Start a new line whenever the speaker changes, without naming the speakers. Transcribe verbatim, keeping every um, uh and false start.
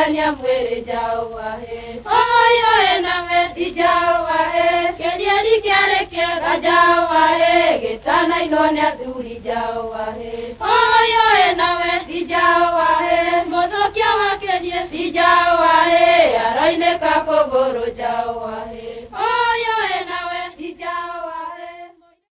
Kenia mwere jawa he. Oyo enawe di jawa he. Kenia di kere kere jawa he. Getana inone aduri jawa he. Oyo enawe di jawa he. Modo kia wa kenia